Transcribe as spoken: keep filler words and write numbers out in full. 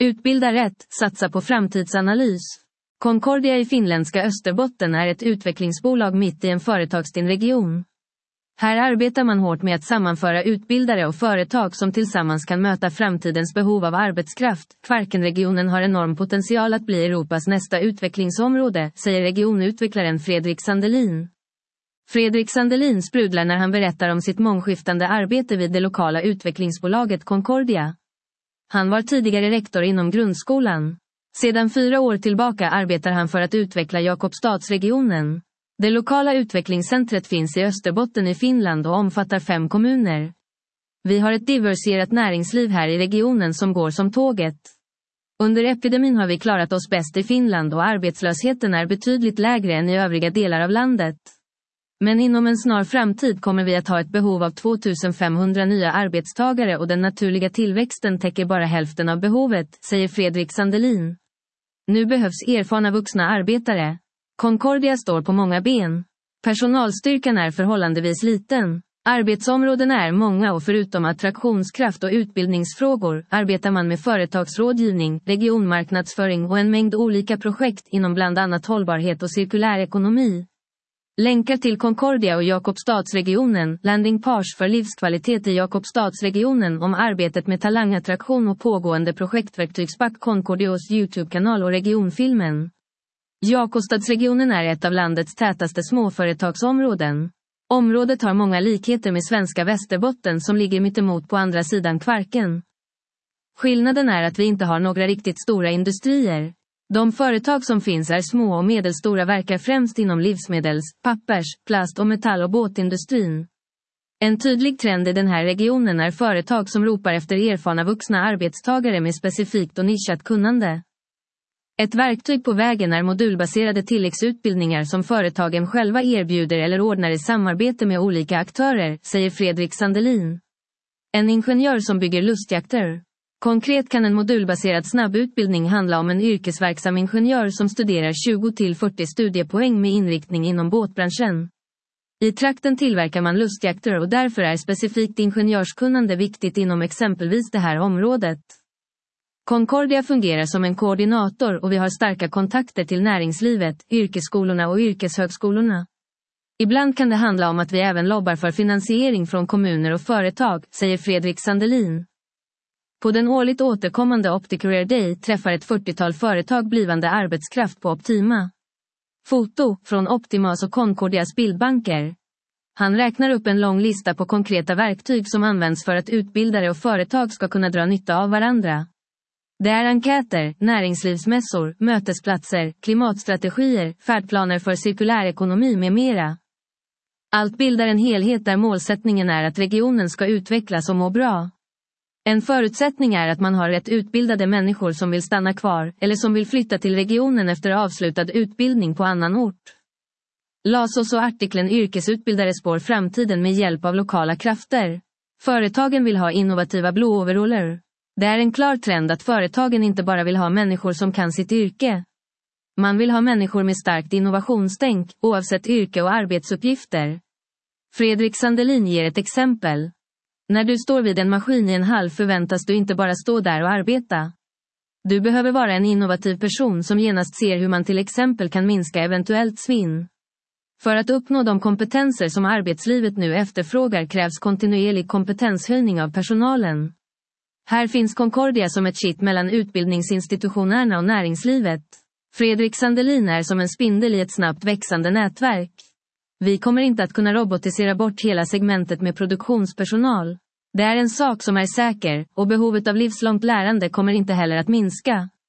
Utbilda rätt, satsa på framtidsanalys. Concordia i finländska Österbotten är ett utvecklingsbolag mitt i en företagsstinn region. Här arbetar man hårt med att sammanföra utbildare och företag som tillsammans kan möta framtidens behov av arbetskraft. Kvarkenregionen har enorm potential att bli Europas nästa utvecklingsområde, säger regionutvecklaren Fredrik Sandelin. Fredrik Sandelin sprudlar när han berättar om sitt mångskiftande arbete vid det lokala utvecklingsbolaget Concordia. Han var tidigare rektor inom grundskolan. Sedan fyra år tillbaka arbetar han för att utveckla Jakobstadsregionen. Det lokala utvecklingscentret finns i Österbotten i Finland och omfattar fem kommuner. Vi har ett diversifierat näringsliv här i regionen som går som tåget. Under epidemin har vi klarat oss bäst i Finland och arbetslösheten är betydligt lägre än i övriga delar av landet. Men inom en snar framtid kommer vi att ha ett behov av tvåtusenfemhundra nya arbetstagare och den naturliga tillväxten täcker bara hälften av behovet, säger Fredrik Sandelin. Nu behövs erfarna vuxna arbetare. Concordia står på många ben. Personalstyrkan är förhållandevis liten. Arbetsområdena är många och förutom attraktionskraft och utbildningsfrågor arbetar man med företagsrådgivning, regionmarknadsföring och en mängd olika projekt inom bland annat hållbarhet och cirkulär ekonomi. Länkar till Concordia och Jakobstadsregionen, landing page för livskvalitet i Jakobstadsregionen om arbetet med talangattraktion och pågående projektverktygsback Concordios YouTube-kanal och regionfilmen. Jakobstadsregionen är ett av landets tätaste småföretagsområden. Området har många likheter med svenska Västerbotten som ligger mittemot på andra sidan Kvarken. Skillnaden är att vi inte har några riktigt stora industrier. De företag som finns är små och medelstora, verkar främst inom livsmedels-, pappers-, plast- och metall- och båtindustrin. En tydlig trend i den här regionen är företag som ropar efter erfarna vuxna arbetstagare med specifikt och nischat kunnande. Ett verktyg på vägen är modulbaserade tilläggsutbildningar som företagen själva erbjuder eller ordnar i samarbete med olika aktörer, säger Fredrik Sandelin. En ingenjör som bygger lustjakter. Konkret kan en modulbaserad snabbutbildning handla om en yrkesverksam ingenjör som studerar tjugo till fyrtio studiepoäng med inriktning inom båtbranschen. I trakten tillverkar man lustjakter och därför är specifikt ingenjörskunnande viktigt inom exempelvis det här området. Concordia fungerar som en koordinator och vi har starka kontakter till näringslivet, yrkesskolorna och yrkeshögskolorna. Ibland kan det handla om att vi även lobbar för finansiering från kommuner och företag, säger Fredrik Sandelin. På den årligt återkommande Opticareer Day träffar ett fyrtiotal företag blivande arbetskraft på Optima. Foto från Optimas och Concordias bildbanker. Han räknar upp en lång lista på konkreta verktyg som används för att utbildare och företag ska kunna dra nytta av varandra. Det är enkäter, näringslivsmässor, mötesplatser, klimatstrategier, färdplaner för cirkulär ekonomi med mera. Allt bildar en helhet där målsättningen är att regionen ska utvecklas och må bra. En förutsättning är att man har rätt utbildade människor som vill stanna kvar eller som vill flytta till regionen efter avslutad utbildning på annan ort. Lasos och artikeln Yrkesutbildare spår framtiden med hjälp av lokala krafter. Företagen vill ha innovativa blå-overaller. Det är en klar trend att företagen inte bara vill ha människor som kan sitt yrke. Man vill ha människor med starkt innovationstänk, oavsett yrke och arbetsuppgifter. Fredrik Sandelin ger ett exempel. När du står vid en maskin i en hall förväntas du inte bara stå där och arbeta. Du behöver vara en innovativ person som genast ser hur man till exempel kan minska eventuellt svinn. För att uppnå de kompetenser som arbetslivet nu efterfrågar krävs kontinuerlig kompetenshöjning av personalen. Här finns Concordia som ett kitt mellan utbildningsinstitutionerna och näringslivet. Fredrik Sandelin är som en spindel i ett snabbt växande nätverk. Vi kommer inte att kunna robotisera bort hela segmentet med produktionspersonal. Det är en sak som är säker, och behovet av livslångt lärande kommer inte heller att minska.